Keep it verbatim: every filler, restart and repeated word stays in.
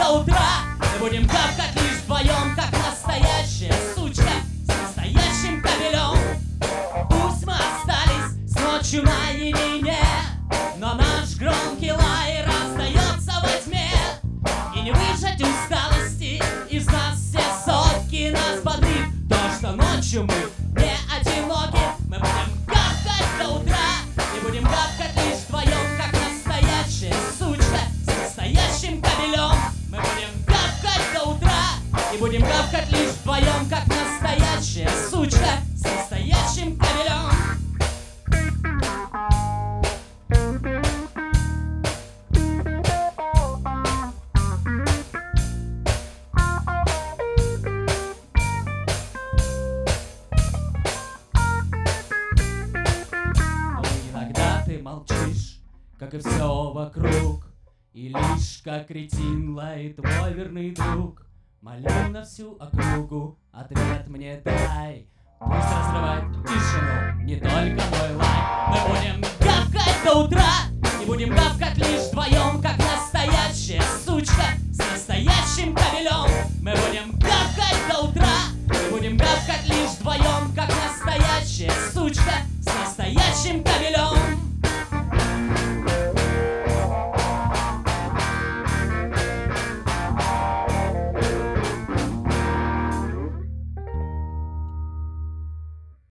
до утра. Мы будем гавкать лишь вдвоем, как настоящая сучка с настоящим кабелем. Пусть мы остались с ночью наедине, но наш громкий лай раздается во тьме. И не выжать усталости из нас все сотки. Нас бодрит то, что ночью мы не одиноки. Мы будем гавкать до утра и будем гавкать лишь вдвоем, как настоящая сучка с настоящим кабелем. Мы будем гавкать до утра и будем гавкать лишь вдвоем, как настоящая сучка с настоящим кабелем. Молчишь, как и все вокруг, и лишь как кретин лает твой верный друг. Молю на всю округу, ответ мне дай. Пусть разрывает тишину не только мой лай. Мы будем гавкать до утра и будем гавкать лишь вдвоем, как настоящая сучка с настоящим кабелем. Мы будем гавкать до утра и будем гавкать лишь вдвоем, как настоящая сучка с настоящим кабелем.